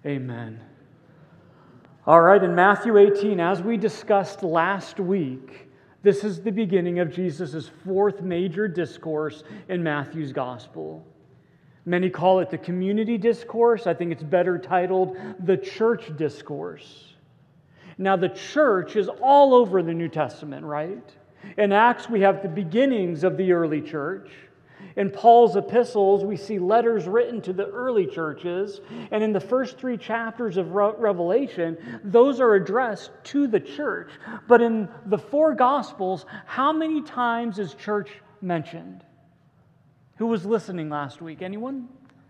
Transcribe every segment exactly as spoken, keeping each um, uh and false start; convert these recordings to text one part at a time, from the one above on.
Amen. All right, in Matthew eighteen, as we discussed last week, this is the beginning of Jesus' fourth major discourse in Matthew's gospel. Many call it the community discourse. I think it's better titled the church discourse. Now, the church is all over the New Testament, right? In Acts, we have the beginnings of the early church. In Paul's epistles, we see letters written to the early churches. And in the first three chapters of Re- Revelation, those are addressed to the church. But in the four Gospels, how many times is church mentioned? Who was listening last week? Anyone?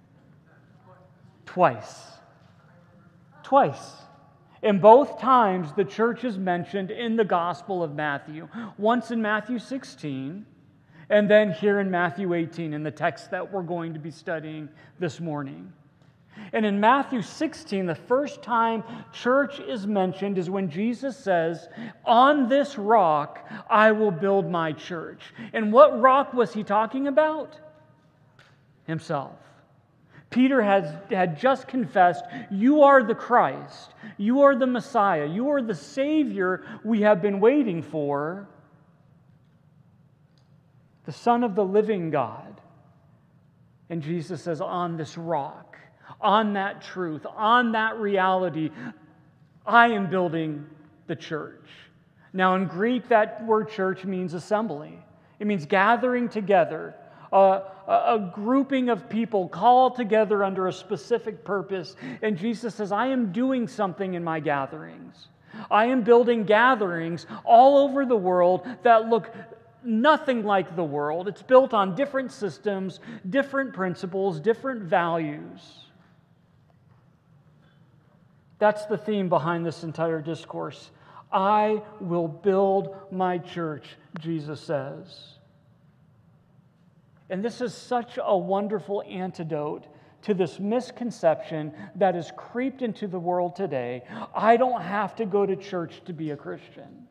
Twice. Twice. And both times, the church is mentioned in the Gospel of Matthew. Once in Matthew sixteen, and then here in Matthew eighteen, in the text that we're going to be studying this morning. And in Matthew sixteen, the first time church is mentioned is when Jesus says, "On this rock I will build my church." And what rock was he talking about? Himself. Peter has, had just confessed, "You are the Christ. You are the Messiah. You are the Savior we have been waiting for, the Son of the living God." And Jesus says, "On this rock, on that truth, on that reality, I am building the church." Now, in Greek, that word church means assembly. It means gathering together, a, a grouping of people called together under a specific purpose. And Jesus says, "I am doing something in my gatherings. I am building gatherings all over the world that look nothing like the world. It's built on different systems, different principles, different values." That's the theme behind this entire discourse. I will build my church, Jesus says. And this is such a wonderful antidote to this misconception that has creeped into the world today. I don't have to go to church to be a Christian.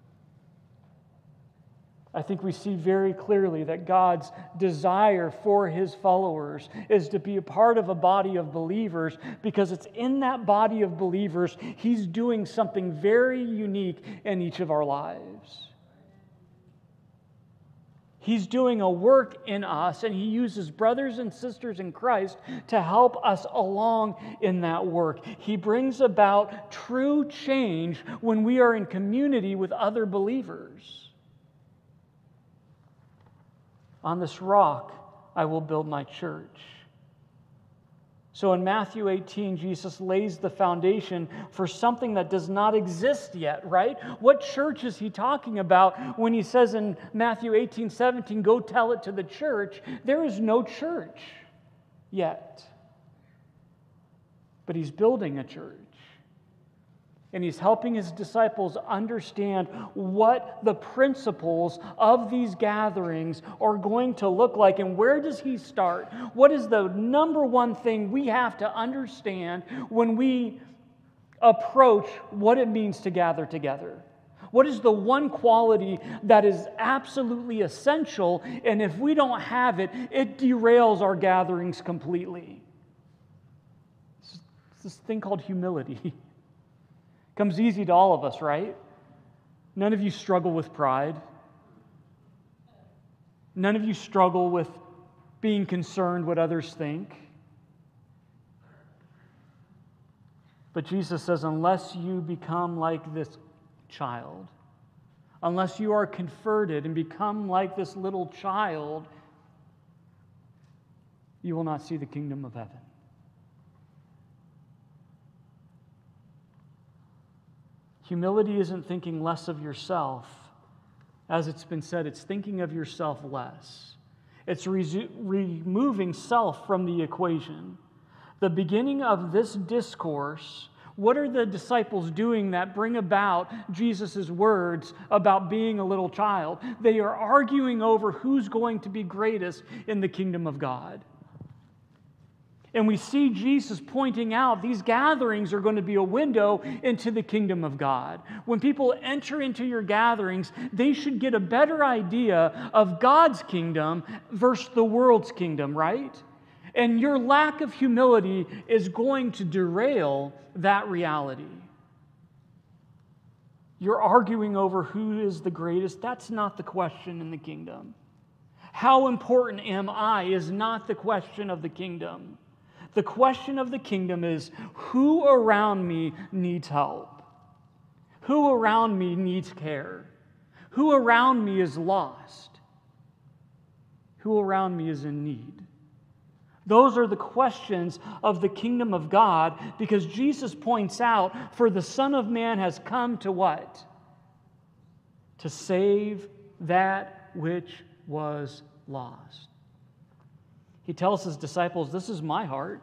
I think we see very clearly that God's desire for His followers is to be a part of a body of believers, because it's in that body of believers He's doing something very unique in each of our lives. He's doing a work in us, and He uses brothers and sisters in Christ to help us along in that work. He brings about true change when we are in community with other believers. On this rock, I will build my church. So in Matthew eighteen, Jesus lays the foundation for something that does not exist yet, right? What church is He talking about when He says in Matthew eighteen, seventeen, "Go tell it to the church"? There is no church yet. But He's building a church. And He's helping His disciples understand what the principles of these gatherings are going to look like. And where does He start? What is the number one thing we have to understand when we approach what it means to gather together? What is the one quality that is absolutely essential, and if we don't have it, it derails our gatherings completely? It's this thing called humility. Comes easy to all of us, right? None of you struggle with pride. None of you struggle with being concerned what others think. But Jesus says, unless you become like this child, unless you are converted and become like this little child, you will not see the kingdom of heaven. Humility isn't thinking less of yourself. As it's been said, it's thinking of yourself less. It's re- removing self from the equation. The beginning of this discourse, what are the disciples doing that bring about Jesus' words about being a little child? They are arguing over who's going to be greatest in the kingdom of God. And we see Jesus pointing out these gatherings are going to be a window into the kingdom of God. When people enter into your gatherings, they should get a better idea of God's kingdom versus the world's kingdom, right? And your lack of humility is going to derail that reality. You're arguing over who is the greatest. That's not the question in the kingdom. How important am I is not the question of the kingdom. The question of the kingdom is, who around me needs help? Who around me needs care? Who around me is lost? Who around me is in need? Those are the questions of the kingdom of God, because Jesus points out, for the Son of Man has come to what? To save that which was lost. He tells his disciples, this is my heart.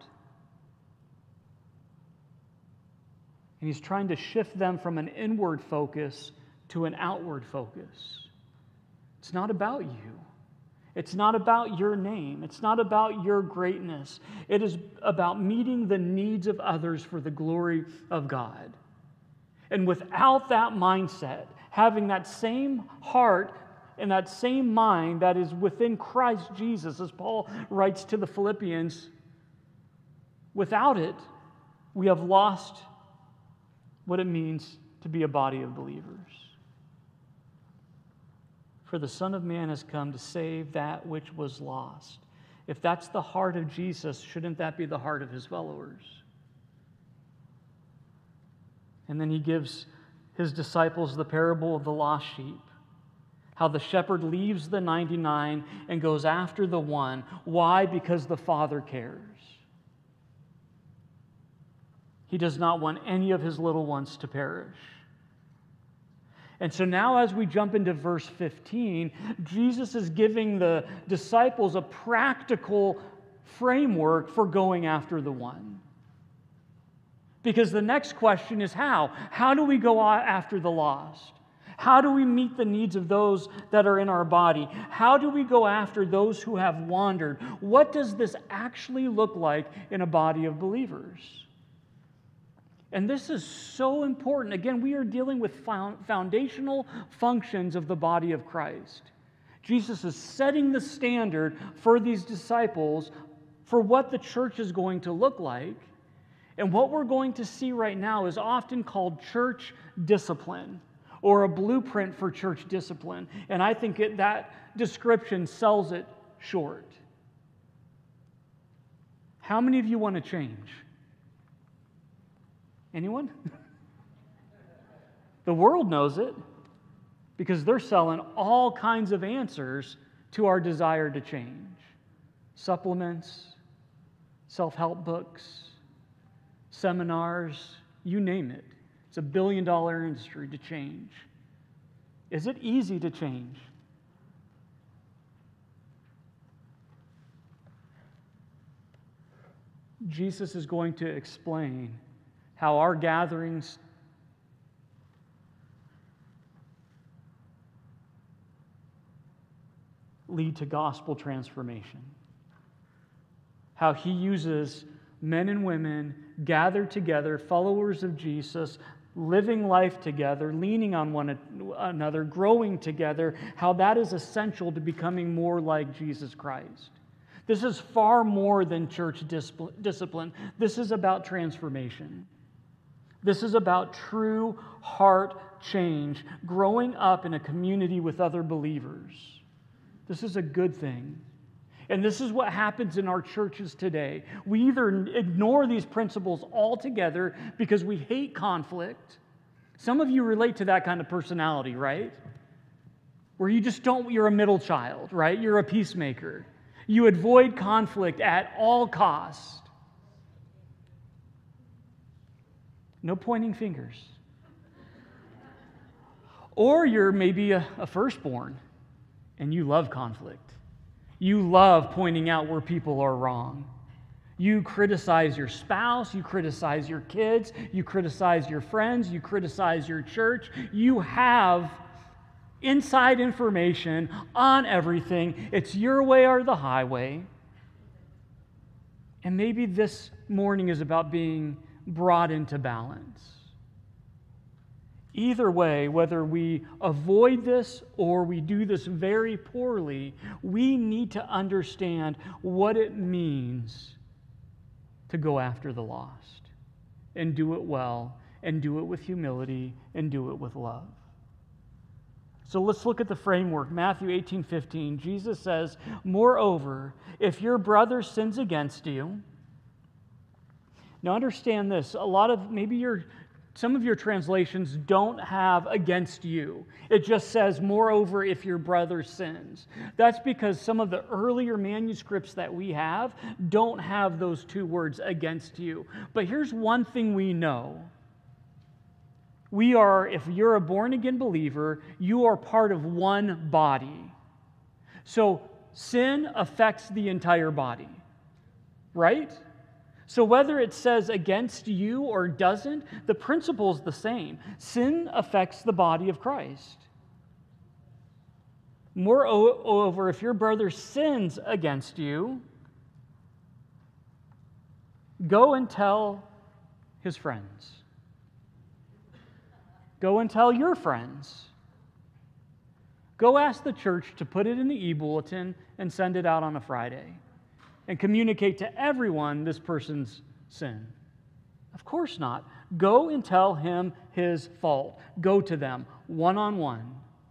And he's trying to shift them from an inward focus to an outward focus. It's not about you. It's not about your name. It's not about your greatness. It is about meeting the needs of others for the glory of God. And without that mindset, having that same heart and that same mind that is within Christ Jesus, as Paul writes to the Philippians, without it, we have lost what it means to be a body of believers. For the Son of Man has come to save that which was lost. If that's the heart of Jesus, shouldn't that be the heart of his followers? And then he gives his disciples the parable of the lost sheep. How the shepherd leaves the ninety-nine and goes after the one. Why? Because the Father cares. He does not want any of his little ones to perish. And so now as we jump into verse fifteen, Jesus is giving the disciples a practical framework for going after the one. Because the next question is how? How do we go after the lost? How do we meet the needs of those that are in our body? How do we go after those who have wandered? What does this actually look like in a body of believers? And this is so important. Again, we are dealing with foundational functions of the body of Christ. Jesus is setting the standard for these disciples for what the church is going to look like. And what we're going to see right now is often called church discipline, or a blueprint for church discipline. And I think it, that description sells it short. How many of you want to change? Anyone? The world knows it because they're selling all kinds of answers to our desire to change. Supplements, self-help books, seminars, you name it. It's a billion dollar industry to change. Is it easy to change? Jesus is going to explain how our gatherings lead to gospel transformation. How he uses men and women gathered together, followers of Jesus, living life together, leaning on one another, growing together, how that is essential to becoming more like Jesus Christ. This is far more than church discipline. This is about transformation. This is about true heart change, growing up in a community with other believers. This is a good thing. And this is what happens in our churches today. We either ignore these principles altogether because we hate conflict. Some of you relate to that kind of personality, right? Where you just don't, you're a middle child, right? You're a peacemaker. You avoid conflict at all costs. No pointing fingers. Or you're maybe a, a firstborn and you love conflict. You love pointing out where people are wrong. You criticize your spouse, you criticize your kids, you criticize your friends, you criticize your church. You have inside information on everything. It's your way or the highway. And maybe this morning is about being brought into balance. Either way, whether we avoid this or we do this very poorly, we need to understand what it means to go after the lost and do it well and do it with humility and do it with love. So let's look at the framework. Matthew eighteen fifteen, Jesus says, "Moreover, if your brother sins against you," now understand this, a lot of, maybe your, some of your translations don't have "against you." It just says, "Moreover, if your brother sins." That's because some of the earlier manuscripts that we have don't have those two words, "against you." But here's one thing we know. We are, if you're a born-again believer, you are part of one body. So sin affects the entire body, right? So whether it says "against you" or doesn't, the principle is the same. Sin affects the body of Christ. Moreover, if your brother sins against you, go and tell his friends. Go and tell your friends. Go ask the church to put it in the e-bulletin and send it out on a Friday and communicate to everyone this person's sin. Of course not. Go and tell him his fault. Go to them one-on-one.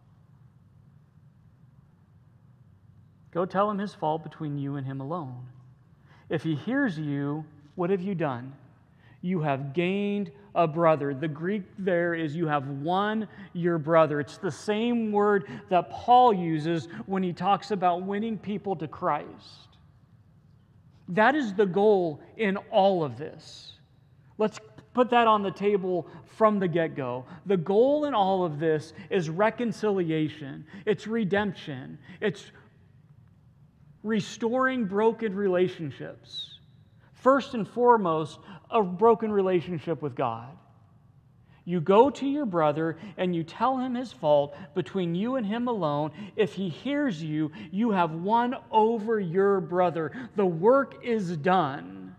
Go tell him his fault between you and him alone. If he hears you, what have you done? You have gained a brother. The Greek there is you have won your brother. It's the same word that Paul uses when he talks about winning people to Christ. That is the goal in all of this. Let's put that on the table from the get-go. The goal in all of this is reconciliation. It's redemption. It's restoring broken relationships. First and foremost, a broken relationship with God. You go to your brother and you tell him his fault between you and him alone. If he hears you, you have won over your brother. The work is done.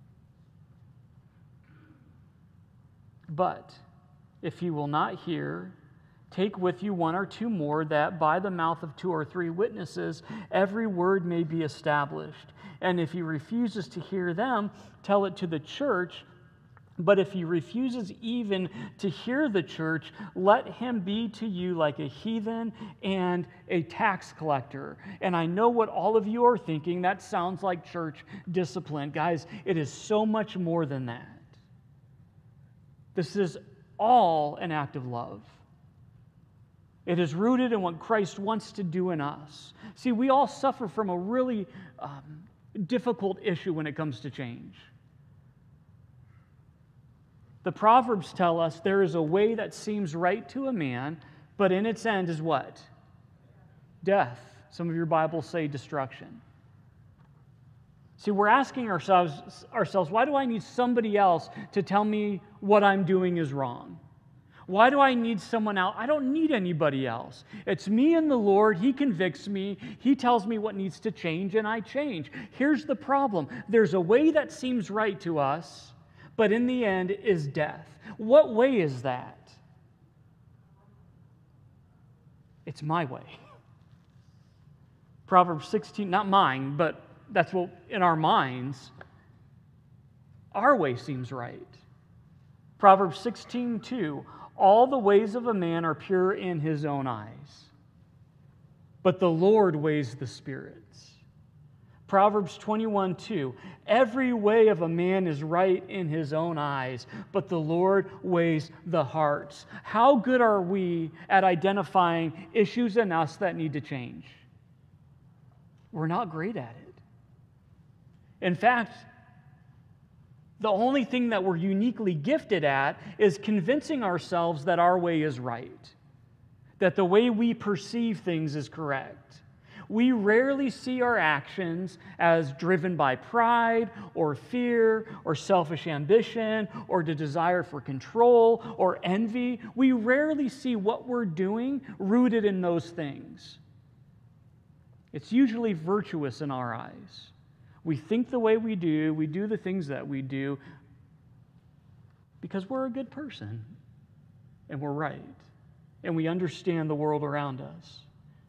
But if he will not hear, take with you one or two more, that by the mouth of two or three witnesses every word may be established. And if he refuses to hear them, tell it to the church. But if he refuses even to hear the church, let him be to you like a heathen and a tax collector. And I know what all of you are thinking. That sounds like church discipline. Guys, it is so much more than that. This is all an act of love. It is rooted in what Christ wants to do in us. See, we all suffer from a really um, difficult issue when it comes to change. The Proverbs tell us there is a way that seems right to a man, but in its end is what? Death. Some of your Bibles say destruction. See, we're asking ourselves, ourselves, why do I need somebody else to tell me what I'm doing is wrong? Why do I need someone else? I don't need anybody else. It's me and the Lord. He convicts me. He tells me what needs to change, and I change. Here's the problem. There's a way that seems right to us, but in the end is death. What way is that? It's my way. Proverbs sixteen, not mine, but that's what in our minds, our way seems right. Proverbs sixteen two, all the ways of a man are pure in his own eyes, but the Lord weighs the spirits. Proverbs twenty-one two, every way of a man is right in his own eyes, but the Lord weighs the hearts. How good are we at identifying issues in us that need to change? We're not great at it. In fact, the only thing that we're uniquely gifted at is convincing ourselves that our way is right, that the way we perceive things is correct. We rarely see our actions as driven by pride or fear or selfish ambition or the desire for control or envy. We rarely see what we're doing rooted in those things. It's usually virtuous in our eyes. We think the way we do, we do the things that we do because we're a good person. and we're right, and we understand the world around us.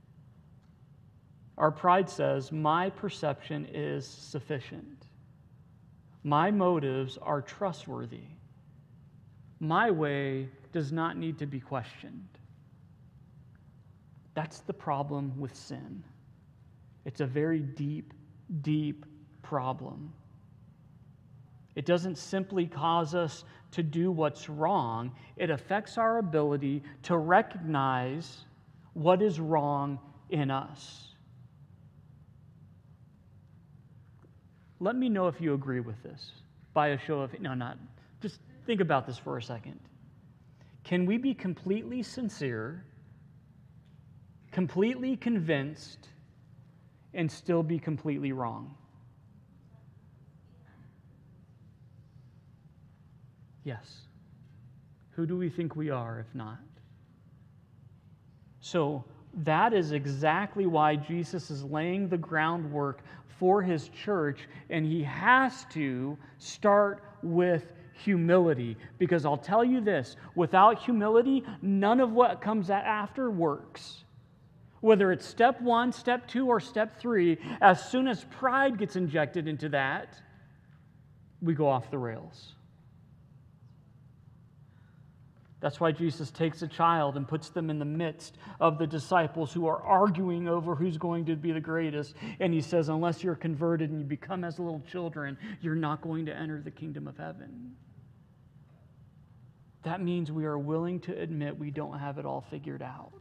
Our pride says, my perception is sufficient. My motives are trustworthy. My way does not need to be questioned. That's the problem with sin. It's a very deep, deep problem. It doesn't simply cause us to do what's wrong. It affects our ability to recognize what is wrong in us. Let me know if you agree with this by a show of, no, not, just think about this for a second. Can we be completely sincere, completely convinced, and still be completely wrong? Yes. Who do we think we are if not? So that is exactly why Jesus is laying the groundwork for his church, and he has to start with humility. Because I'll tell you this, without humility, none of what comes after works. Whether it's step one, step two, or step three, as soon as pride gets injected into that, we go off the rails. That's why Jesus takes a child and puts them in the midst of the disciples who are arguing over who's going to be the greatest. And he says, unless you're converted and you become as little children, you're not going to enter the kingdom of heaven. That means we are willing to admit we don't have it all figured out.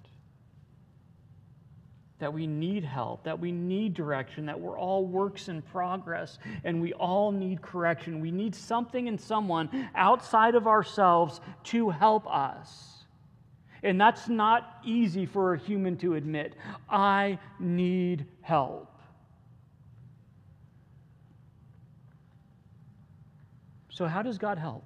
That we need help, that we need direction, that we're all works in progress, and we all need correction. We need something and someone outside of ourselves to help us. And that's not easy for a human to admit. I need help. So how does God help?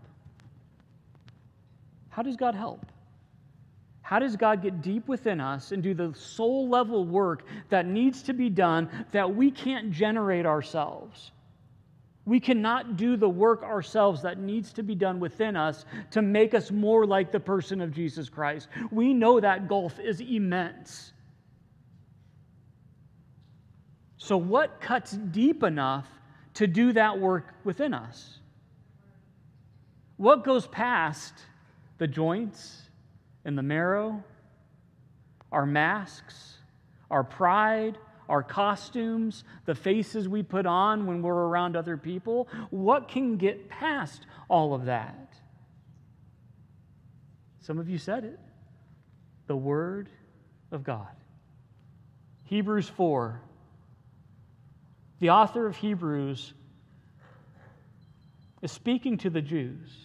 How does God help? How does God get deep within us and do the soul level work that needs to be done that we can't generate ourselves? We cannot do the work ourselves that needs to be done within us to make us more like the person of Jesus Christ. We know that gulf is immense. So what cuts deep enough to do that work within us? What goes past the joints and the marrow, our masks, our pride, our costumes, the faces we put on when we're around other people? What can get past all of that? Some of you said it. The Word of God. Hebrews four. The author of Hebrews is speaking to the Jews.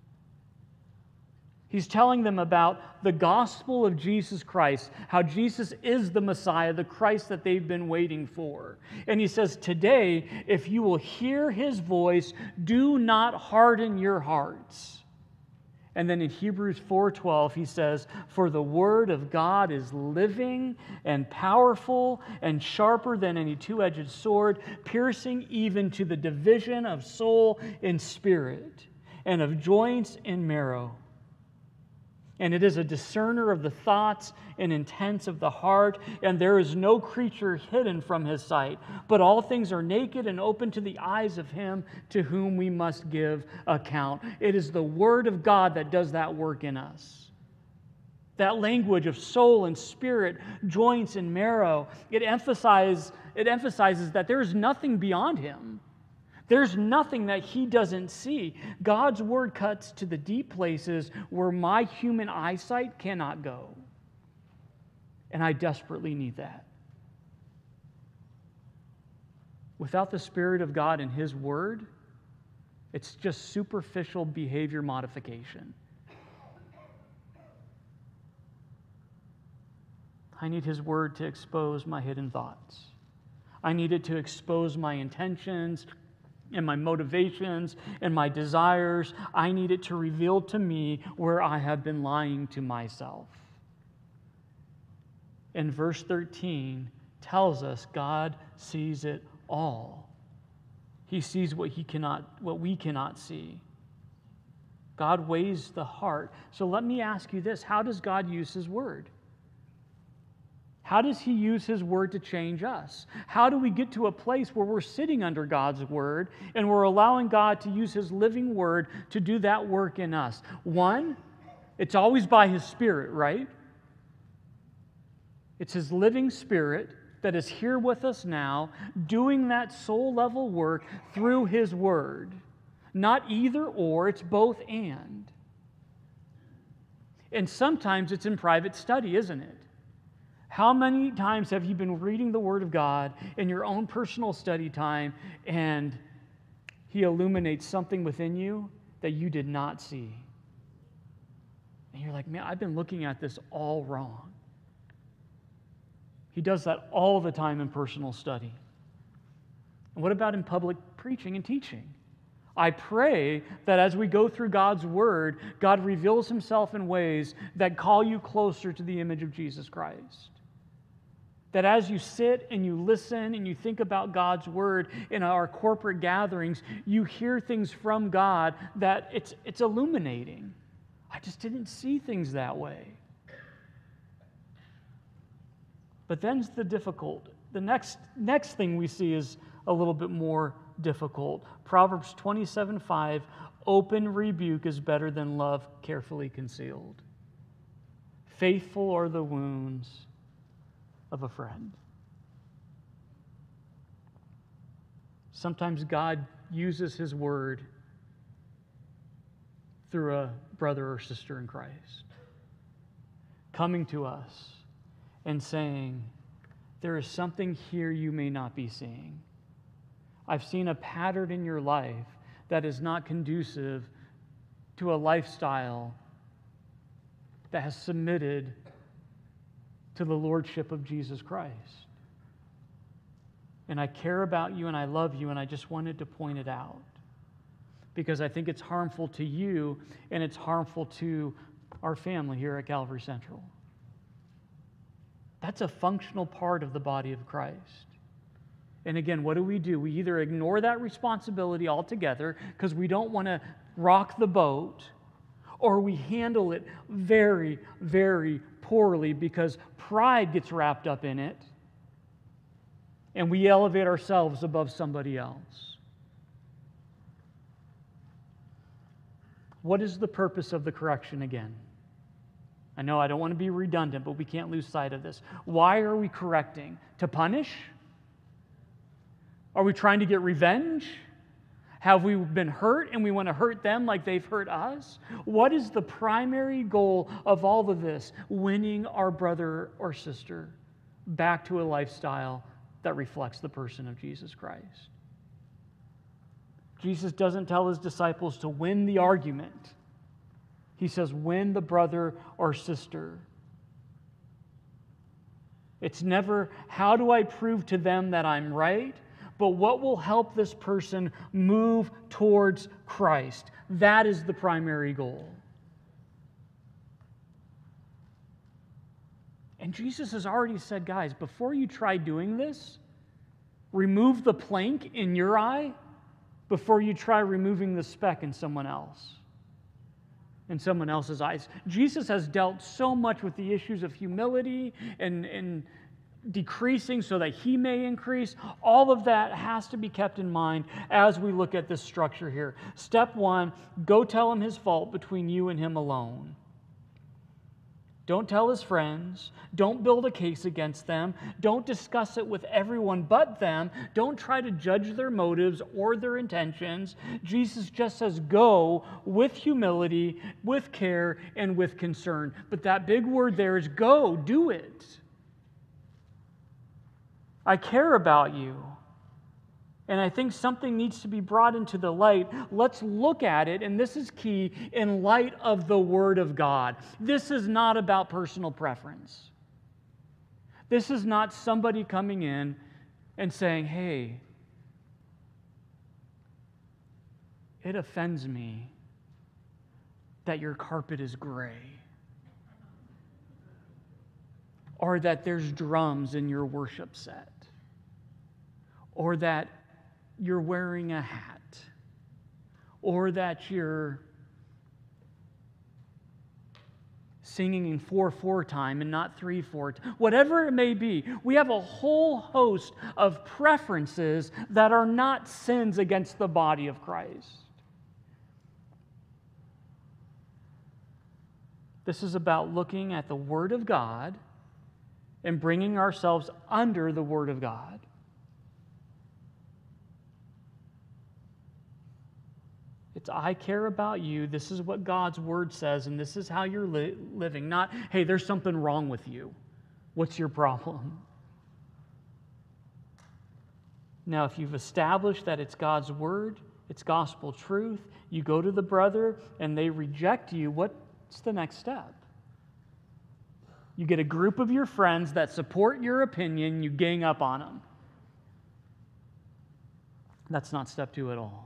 He's telling them about the gospel of Jesus Christ, how Jesus is the Messiah, the Christ that they've been waiting for. And he says, today, if you will hear his voice, do not harden your hearts. And then in Hebrews four twelve, he says, for the word of God is living and powerful and sharper than any two-edged sword, piercing even to the division of soul and spirit, and of joints and marrow. And it is a discerner of the thoughts and intents of the heart, and there is no creature hidden from his sight, but all things are naked and open to the eyes of him to whom we must give account. It is the Word of God that does that work in us. That language of soul and spirit, joints and marrow, it emphasizes, it emphasizes that there is nothing beyond him. There's nothing that he doesn't see. God's word cuts to the deep places where my human eyesight cannot go. And I desperately need that. Without the Spirit of God and his word, it's just superficial behavior modification. I need his word to expose my hidden thoughts. I need it to expose my intentions and my motivations and my desires. I need it to reveal to me where I have been lying to myself. And verse thirteen tells us God sees it all. He sees what he cannot, what we cannot see. God weighs the heart. So let me ask you this. How does God use His Word? How does He use His Word to change us? How do we get to a place where we're sitting under God's Word and we're allowing God to use His living Word to do that work in us? One, it's always by His Spirit, right? It's His living Spirit that is here with us now, doing that soul-level work through His Word. Not either or, it's both and. And sometimes it's in private study, isn't it? How many times have you been reading the Word of God in your own personal study time and He illuminates something within you that you did not see? And you're like, man, I've been looking at this all wrong. He does that all the time in personal study. And what about in public preaching and teaching? I pray that as we go through God's Word, God reveals Himself in ways that call you closer to the image of Jesus Christ. That as you sit and you listen and you think about God's Word in our corporate gatherings, you hear things from God that it's, it's illuminating. I just didn't see things that way. But then's the difficult. The next, next thing we see is a little bit more difficult. Proverbs twenty-seven five, open rebuke is better than love carefully concealed. Faithful are the wounds of a friend. Sometimes God uses His Word through a brother or sister in Christ, coming to us and saying, there is something here you may not be seeing. I've seen a pattern in your life that is not conducive to a lifestyle that has submitted to the Lordship of Jesus Christ. And I care about you and I love you, and I just wanted to point it out because I think it's harmful to you and it's harmful to our family here at Calvary Central. That's a functional part of the body of Christ. And again, what do we do? We either ignore that responsibility altogether because we don't want to rock the boat, or we handle it very, very poorly because pride gets wrapped up in it and we elevate ourselves above somebody else. What is the purpose of the correction again? I know I don't want to be redundant, but we can't lose sight of this. Why are we correcting? To punish? Are we trying to get revenge? Have we been hurt and we want to hurt them like they've hurt us? What is the primary goal of all of this? Winning our brother or sister back to a lifestyle that reflects the person of Jesus Christ. Jesus doesn't tell His disciples to win the argument. He says, win the brother or sister. It's never, how do I prove to them that I'm right? But what will help this person move towards Christ? That is the primary goal. And Jesus has already said, guys, before you try doing this, remove the plank in your eye before you try removing the speck in someone else, in someone else's eyes. Jesus has dealt so much with the issues of humility and, and decreasing so that He may increase. All of that has to be kept in mind as we look at this structure here. Step one, go tell him his fault between you and him alone. Don't tell his friends. Don't build a case against them. Don't discuss it with everyone but them. Don't try to judge their motives or their intentions. Jesus just says, go with humility, with care, and with concern. But that big word there is go. Do it. I care about you. And I think something needs to be brought into the light. Let's look at it, and this is key, in light of the Word of God. This is not about personal preference. This is not somebody coming in and saying, hey, it offends me that your carpet is gray, or that there's drums in your worship set, or that you're wearing a hat, or that you're singing in four four time and not three four, whatever it may be. We have a whole host of preferences that are not sins against the body of Christ. This is about looking at the Word of God and bringing ourselves under the Word of God. It's, I care about you, this is what God's Word says, and this is how you're li- living. Not, hey, there's something wrong with you. What's your problem? Now, if you've established that it's God's Word, it's gospel truth, you go to the brother and they reject you, what's the next step? You get a group of your friends that support your opinion, you gang up on them. That's not step two at all.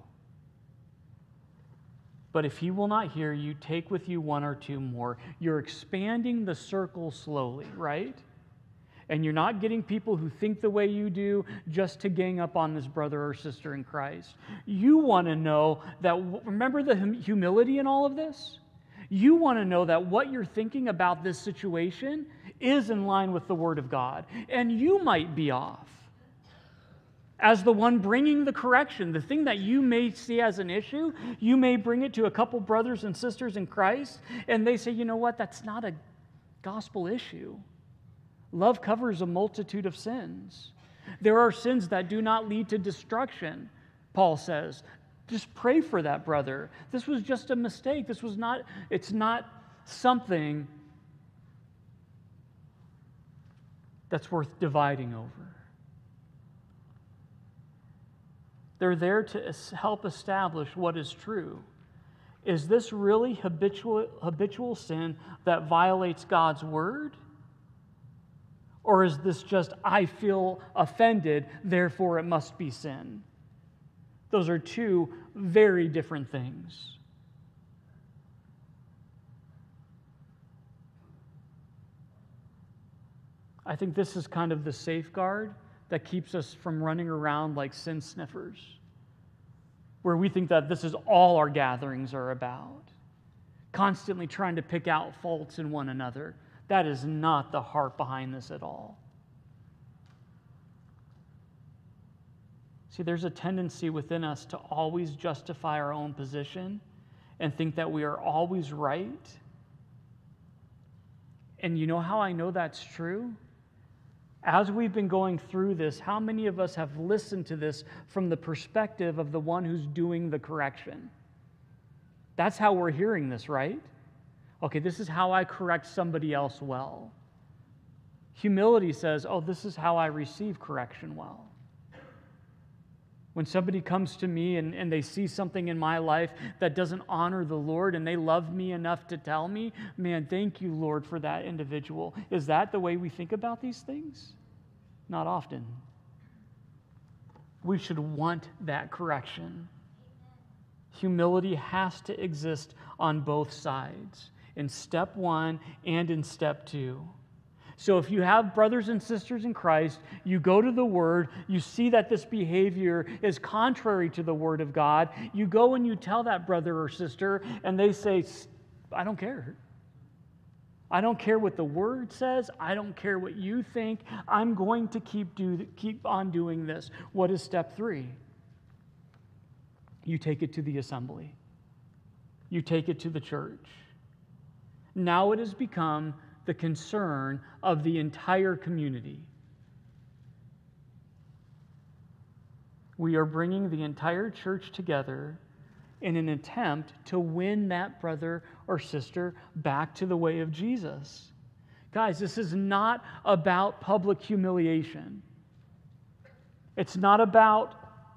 But if he will not hear you, take with you one or two more. You're expanding the circle slowly, right? And you're not getting people who think the way you do just to gang up on this brother or sister in Christ. You want to know that, remember the hum- humility in all of this? You want to know that what you're thinking about this situation is in line with the Word of God. And you might be off. As the one bringing the correction, the thing that you may see as an issue, you may bring it to a couple brothers and sisters in Christ, and they say, you know what, that's not a gospel issue. Love covers a multitude of sins. There are sins that do not lead to destruction, Paul says. Just pray for that brother. This was just a mistake. This was not, it's not something that's worth dividing over. They're there to help establish what is true. Is this really habitual, habitual sin that violates God's Word? Or is this just, I feel offended, therefore it must be sin? Those are two very different things. I think this is kind of the safeguard that keeps us from running around like sin sniffers, where we think that this is all our gatherings are about, constantly trying to pick out faults in one another. That is not the heart behind this at all. See, there's a tendency within us to always justify our own position and think that we are always right. And you know how I know that's true? As we've been going through this, how many of us have listened to this from the perspective of the one who's doing the correction? That's how we're hearing this, right? Okay, this is how I correct somebody else well. Humility says, oh, this is how I receive correction well. When somebody comes to me and, and they see something in my life that doesn't honor the Lord and they love me enough to tell me, man, thank you, Lord, for that individual. Is that the way we think about these things? Not often. We should want that correction. Humility has to exist on both sides, in step one and in step two. So if you have brothers and sisters in Christ, you go to the Word, you see that this behavior is contrary to the Word of God, you go and you tell that brother or sister, and they say, I don't care. I don't care what the Word says. I don't care what you think. I'm going to keep do keep on doing this. What is step three? You take it to the assembly. You take it to the church. Now it has become the concern of the entire community. We are bringing the entire church together in an attempt to win that brother or sister back to the way of Jesus. Guys, this is not about public humiliation. It's not about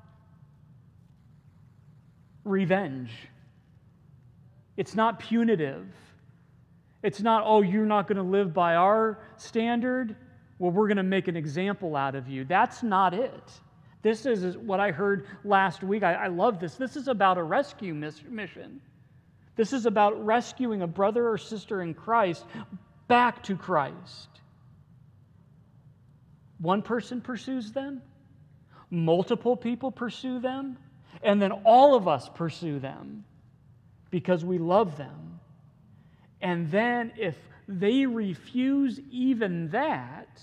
revenge. It's not punitive. It's not, oh, you're not going to live by our standard? Well, we're going to make an example out of you. That's not it. This is what I heard last week. I, I love this. This is about a rescue mission. This is about rescuing a brother or sister in Christ back to Christ. One person pursues them, multiple people pursue them, and then all of us pursue them because we love them. And then if they refuse even that,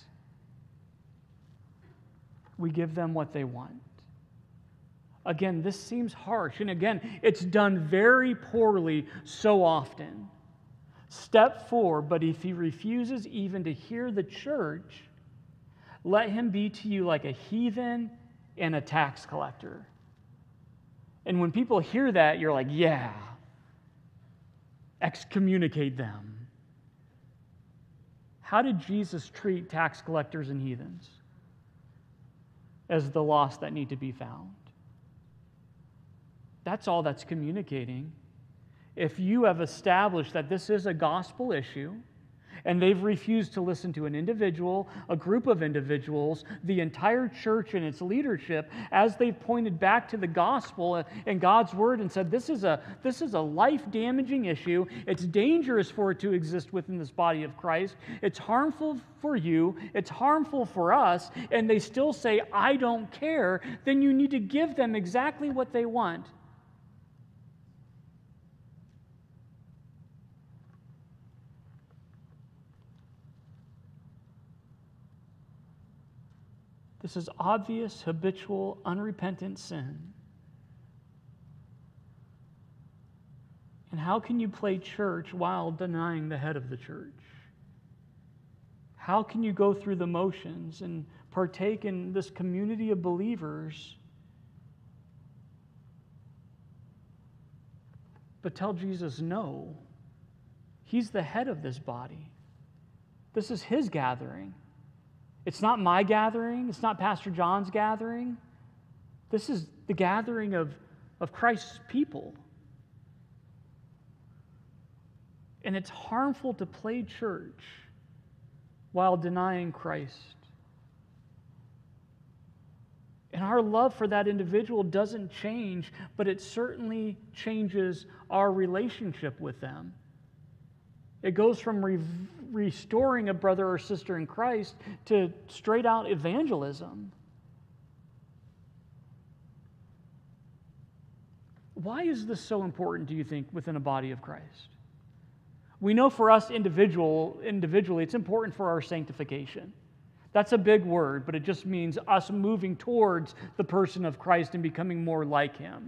we give them what they want. Again, this seems harsh. And again, it's done very poorly so often. Step four, but if he refuses even to hear the church, let him be to you like a heathen and a tax collector. And when people hear that, you're like, yeah, excommunicate them. How did Jesus treat tax collectors and heathens? As the lost that need to be found. That's all that's communicating. If you have established that this is a gospel issue, and they've refused to listen to an individual, a group of individuals, the entire church and its leadership, as they've pointed back to the gospel and God's word and said, this is a, this is a life-damaging issue. It's dangerous for it to exist within this body of Christ. It's harmful for you. It's harmful for us. And they still say, I don't care. Then you need to give them exactly what they want. This is obvious, habitual, unrepentant sin. And how can you play church while denying the head of the church? How can you go through the motions and partake in this community of believers, but tell Jesus no? He's the head of this body. This is his gathering. It's not my gathering. It's not Pastor John's gathering. This is the gathering of, of Christ's people. And it's harmful to play church while denying Christ. And our love for that individual doesn't change, but it certainly changes our relationship with them. It goes from re- restoring a brother or sister in Christ to straight out evangelism. Why is this so important, do you think, within a body of Christ? We know for us individual, individually, it's important for our sanctification. That's a big word, but it just means us moving towards the person of Christ and becoming more like him.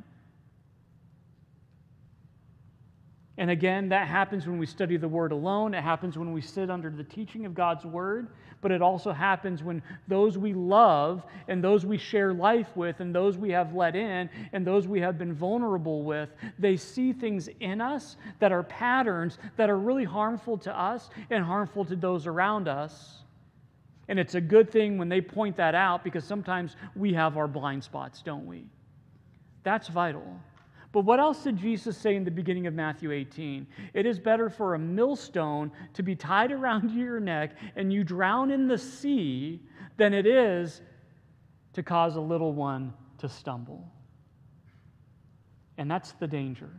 And again, that happens when we study the Word alone. It happens when we sit under the teaching of God's Word. But it also happens when those we love and those we share life with and those we have let in and those we have been vulnerable with, they see things in us that are patterns that are really harmful to us and harmful to those around us. And it's a good thing when they point that out, because sometimes we have our blind spots, don't we? That's vital. But what else did Jesus say in the beginning of Matthew eighteen? It is better for a millstone to be tied around your neck and you drown in the sea than it is to cause a little one to stumble. And that's the danger.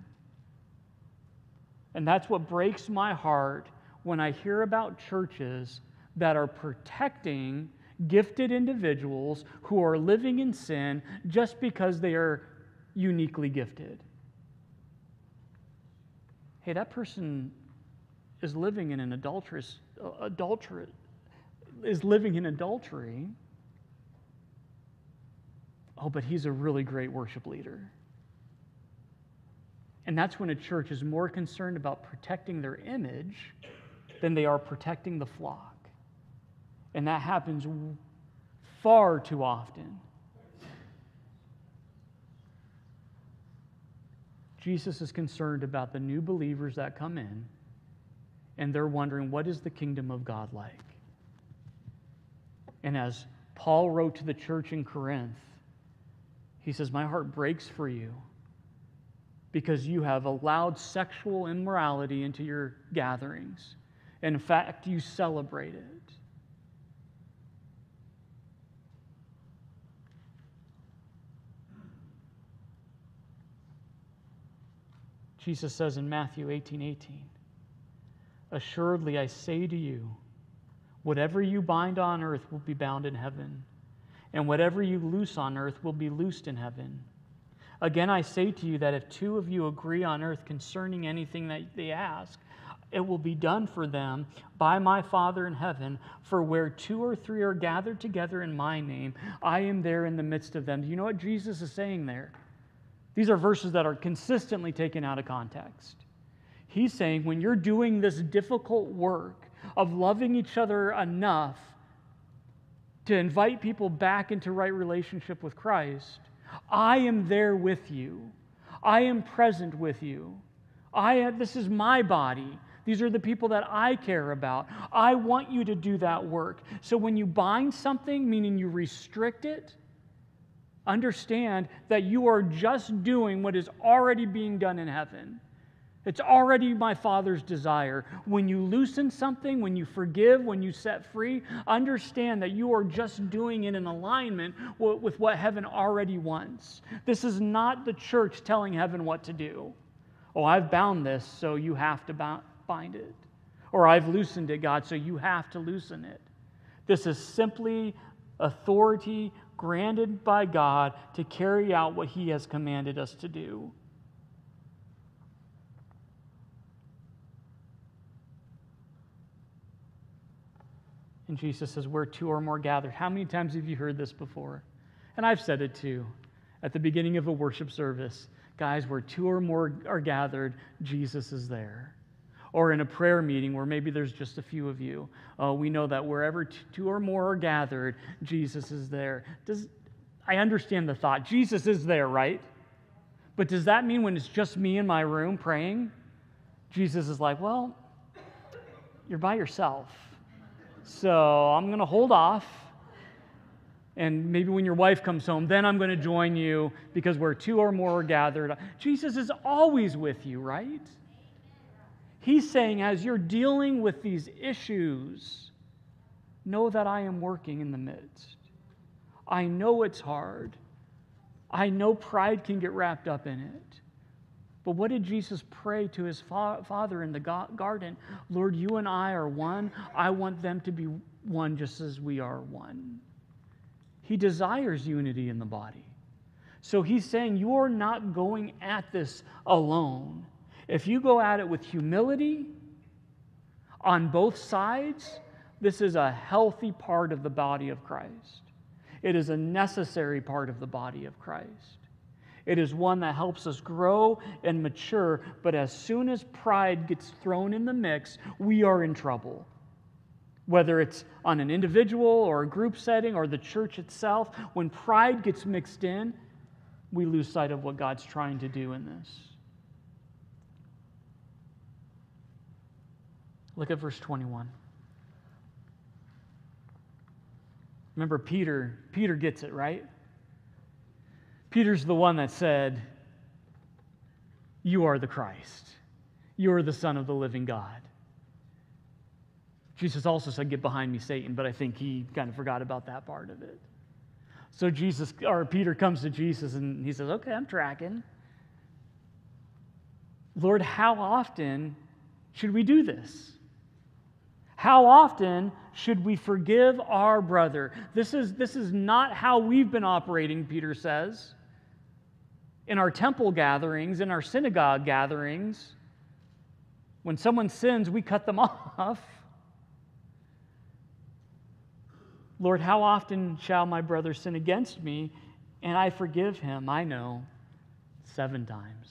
And that's what breaks my heart when I hear about churches that are protecting gifted individuals who are living in sin just because they are uniquely gifted. Hey, that person is living in an adulterous, uh, adulterate, is living in adultery. Oh, but he's a really great worship leader. And that's when a church is more concerned about protecting their image than they are protecting the flock. And that happens far too often. Jesus is concerned about the new believers that come in, and they're wondering, what is the kingdom of God like? And as Paul wrote to the church in Corinth, he says, my heart breaks for you because you have allowed sexual immorality into your gatherings. And in fact, you celebrate it. Jesus says in Matthew eighteen eighteen, assuredly I say to you, whatever you bind on earth will be bound in heaven, and whatever you loose on earth will be loosed in heaven. Again, I say to you that if two of you agree on earth concerning anything that they ask, it will be done for them by my Father in heaven. For where two or three are gathered together in my name, I am there in the midst of them. Do you know what Jesus is saying there? These are verses that are consistently taken out of context. He's saying when you're doing this difficult work of loving each other enough to invite people back into right relationship with Christ, I am there with you. I am present with you. I, this is my body. These are the people that I care about. I want you to do that work. So when you bind something, meaning you restrict it, understand that you are just doing what is already being done in heaven. It's already my Father's desire. When you loosen something, when you forgive, when you set free, understand that you are just doing it in alignment with what heaven already wants. This is not the church telling heaven what to do. Oh, I've bound this, so you have to bind it. Or I've loosened it, God, so you have to loosen it. This is simply authority granted by God to carry out what He has commanded us to do. And Jesus says, where two or more gathered. How many times have you heard this before? And I've said it too. At the beginning of a worship service, guys, where two or more are gathered, Jesus is there. Or in a prayer meeting where maybe there's just a few of you. Uh, we know that wherever two or more are gathered, Jesus is there. Does, I understand the thought. Jesus is there, right? But does that mean when it's just me in my room praying, Jesus is like, well, you're by yourself. So I'm going to hold off, and maybe when your wife comes home, then I'm going to join you because where two or more are gathered. Jesus is always with you, right? He's saying as you're dealing with these issues, know that I am working in the midst. I know it's hard. I know pride can get wrapped up in it. But what did Jesus pray to his fa- Father in the go- garden? Lord, you and I are one. I want them to be one just as we are one. He desires unity in the body. So he's saying you're not going at this alone. If you go at it with humility on both sides, this is a healthy part of the body of Christ. It is a necessary part of the body of Christ. It is one that helps us grow and mature, but as soon as pride gets thrown in the mix, we are in trouble. Whether it's on an individual or a group setting or the church itself, when pride gets mixed in, we lose sight of what God's trying to do in this. Look at verse twenty-one. Remember, Peter, Peter gets it, right? Peter's the one that said, you are the Christ. You are the Son of the living God. Jesus also said, get behind me, Satan, but I think he kind of forgot about that part of it. So Jesus, or Peter comes to Jesus and he says, okay, I'm tracking. Lord, how often should we do this? How often should we forgive our brother? This is, this is not how we've been operating, Peter says. In our temple gatherings, in our synagogue gatherings, when someone sins, we cut them off. Lord, how often shall my brother sin against me, and I forgive him? I know, seven times.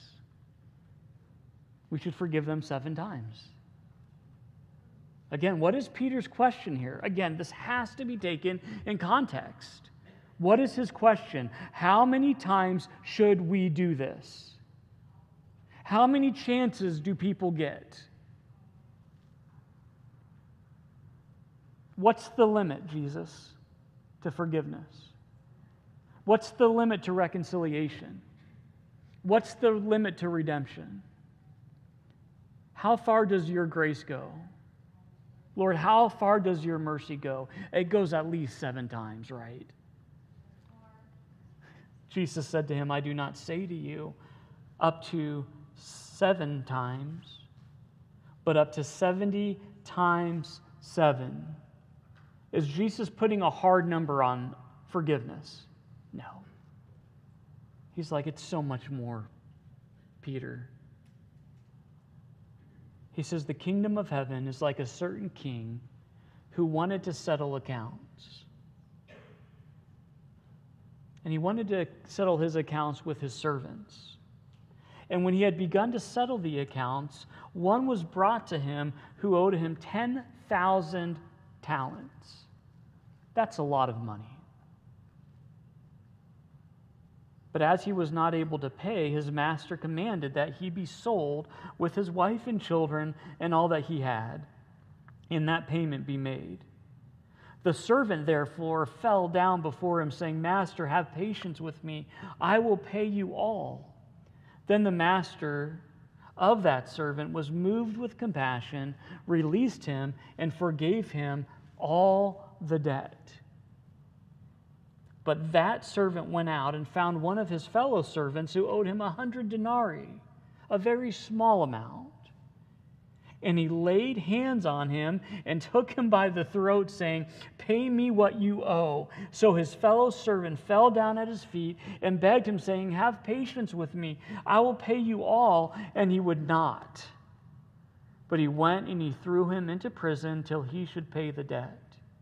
We should forgive them seven times. Again, what is Peter's question here? Again, this has to be taken in context. What is his question? How many times should we do this? How many chances do people get? What's the limit, Jesus, to forgiveness? What's the limit to reconciliation? What's the limit to redemption? How far does your grace go? Lord, how far does your mercy go? It goes at least seven times, right? Jesus said to him, I do not say to you up to seven times, but up to seventy times seven. Is Jesus putting a hard number on forgiveness? No. He's like, it's so much more, Peter. He says, the kingdom of heaven is like a certain king who wanted to settle accounts. And he wanted to settle his accounts with his servants. And when he had begun to settle the accounts, one was brought to him who owed him ten thousand talents. That's a lot of money. But as he was not able to pay, his master commanded that he be sold with his wife and children and all that he had, and that payment be made. The servant therefore fell down before him, saying, Master, have patience with me. I will pay you all. Then the master of that servant was moved with compassion, released him, and forgave him all the debt. But that servant went out and found one of his fellow servants who owed him a hundred denarii, a very small amount. And he laid hands on him and took him by the throat, saying, Pay me what you owe. So his fellow servant fell down at his feet and begged him, saying, Have patience with me. I will pay you all. And he would not. But he went and he threw him into prison till he should pay the debt.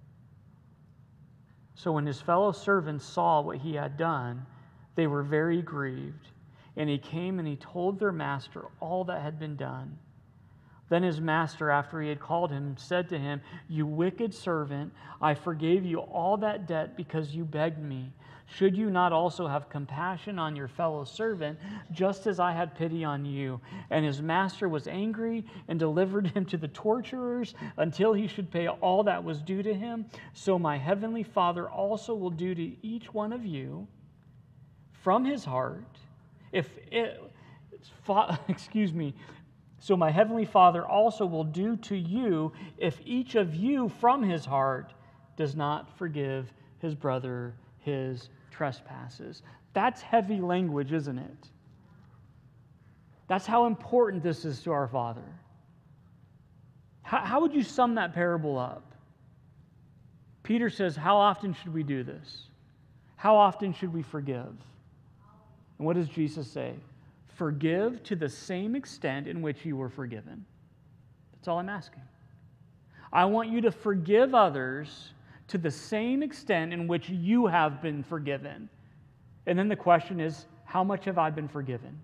So when his fellow servants saw what he had done, they were very grieved. And he came and he told their master all that had been done. Then his master, after he had called him, said to him, You wicked servant, I forgave you all that debt because you begged me. Should you not also have compassion on your fellow servant, just as I had pity on you? And his master was angry and delivered him to the torturers until he should pay all that was due to him. So my heavenly Father also will do to each one of you from his heart, if it, excuse me, So my heavenly Father also will do to you if each of you from his heart does not forgive his brother his trespasses. That's heavy language, isn't it? That's how important this is to our Father. How, how would you sum that parable up? Peter says, how often should we do this? How often should we forgive? And what does Jesus say? Forgive to the same extent in which you were forgiven. That's all I'm asking. I want you to forgive others to the same extent in which you have been forgiven. And then the question is, how much have I been forgiven?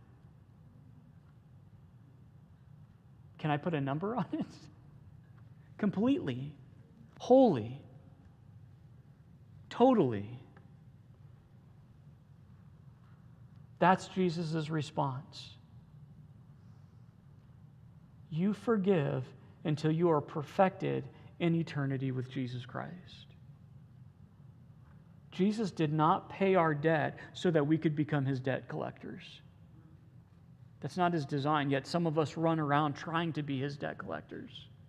Can I put a number on it? Completely, wholly, totally. That's Jesus' response. You forgive until you are perfected in eternity with Jesus Christ. Jesus did not pay our debt so that we could become his debt collectors. That's not his design, yet some of us run around trying to be his debt collectors.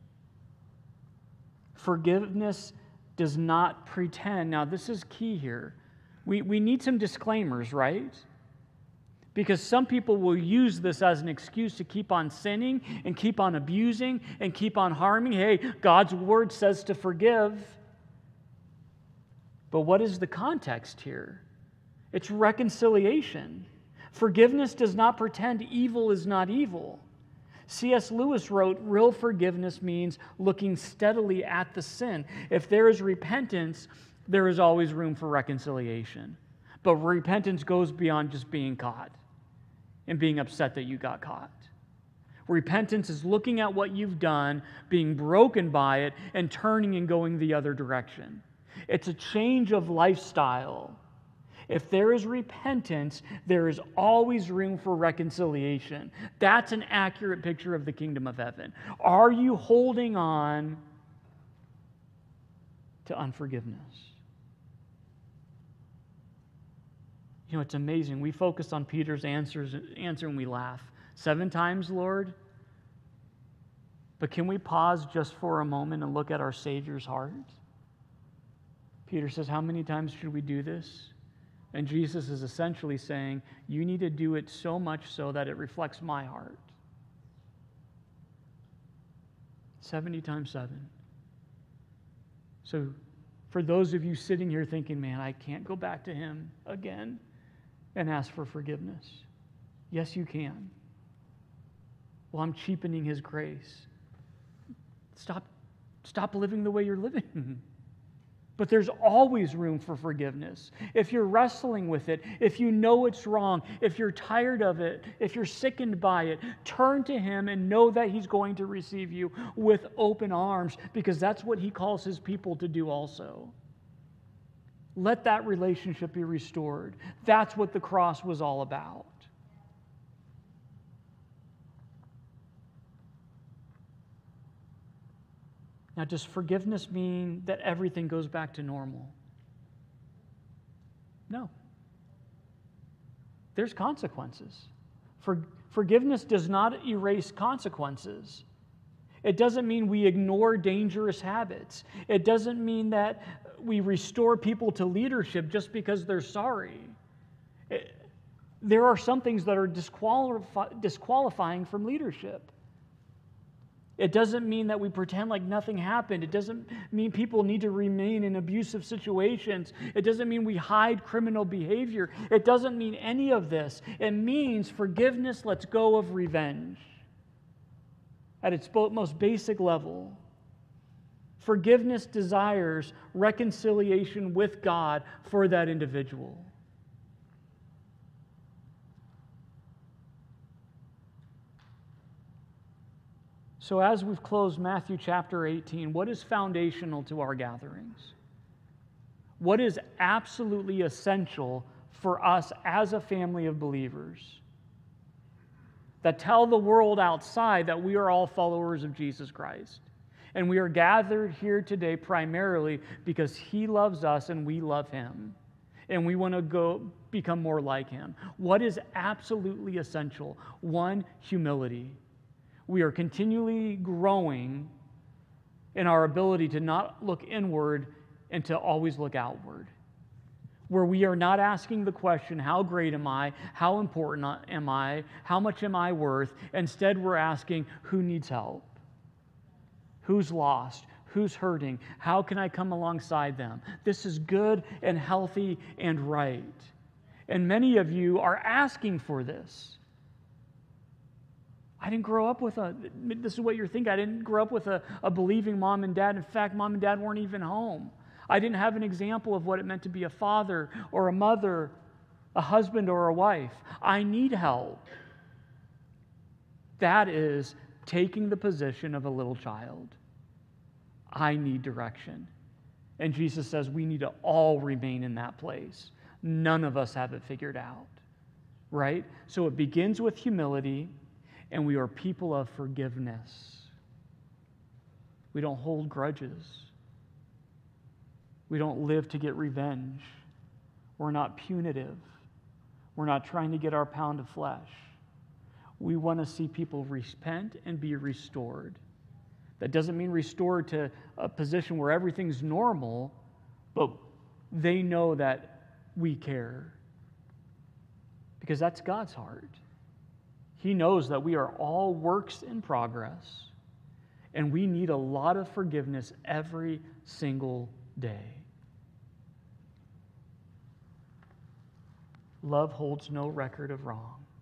Forgiveness does not pretend. Now, this is key here. We, we need some disclaimers, right? Because some people will use this as an excuse to keep on sinning and keep on abusing and keep on harming. Hey, God's word says to forgive. But what is the context here? It's reconciliation. Forgiveness does not pretend evil is not evil. C S Lewis wrote, real forgiveness means looking steadily at the sin. If there is repentance, there is always room for reconciliation. But repentance goes beyond just being caught and being upset that you got caught. Repentance is looking at what you've done, being broken by it, and turning and going the other direction. It's a change of lifestyle. If there is repentance, there is always room for reconciliation. That's an accurate picture of the kingdom of heaven. Are you holding on to unforgiveness? You know, it's amazing. We focus on Peter's answers, answer and we laugh. Seven times, Lord? But can we pause just for a moment and look at our Savior's heart? Peter says, how many times should we do this? And Jesus is essentially saying, you need to do it so much so that it reflects my heart. seventy times seven. So for those of you sitting here thinking, man, I can't go back to him again. and ask for forgiveness? Yes, you can. Well, I'm cheapening His grace. Stop, stop living the way you're living. But there's always room for forgiveness. If you're wrestling with it, if you know it's wrong, if you're tired of it, if you're sickened by it, turn to Him and know that He's going to receive you with open arms, because that's what He calls His people to do also. Let that relationship be restored. That's what the cross was all about. Now, does forgiveness mean that everything goes back to normal? No. There's consequences. For, forgiveness does not erase consequences. It doesn't mean we ignore dangerous habits. It doesn't mean that we restore people to leadership just because they're sorry. It, there are some things that are disqualify, disqualifying from leadership. It doesn't mean that we pretend like nothing happened. It doesn't mean people need to remain in abusive situations. It doesn't mean we hide criminal behavior. It doesn't mean any of this. It means forgiveness lets go of revenge at its most basic level. Forgiveness desires reconciliation with God for that individual. So as we've closed Matthew chapter eighteen, what is foundational to our gatherings? What is absolutely essential for us as a family of believers that tell the world outside that we are all followers of Jesus Christ? And we are gathered here today primarily because He loves us and we love Him. And we want to go become more like Him. What is absolutely essential? One, humility. We are continually growing in our ability to not look inward and to always look outward. Where we are not asking the question, how great am I? How important am I? How much am I worth? Instead, we're asking, who needs help? Who's lost? Who's hurting? How can I come alongside them? This is good and healthy and right. And many of you are asking for this. I didn't grow up with a, this is what you're thinking, I didn't grow up with a, a believing mom and dad. In fact, mom and dad weren't even home. I didn't have an example of what it meant to be a father or a mother, a husband or a wife. I need help. That is taking the position of a little child. I need direction. And Jesus says we need to all remain in that place. None of us have it figured out, right? So it begins with humility. And we are people of forgiveness. We don't hold grudges. We don't live to get revenge. We're not punitive. We're not trying to get our pound of flesh. We want to see people repent and be restored. That doesn't mean restored to a position where everything's normal, but they know that we care. Because that's God's heart. He knows that we are all works in progress, and we need a lot of forgiveness every single day. Love holds no record of wrong.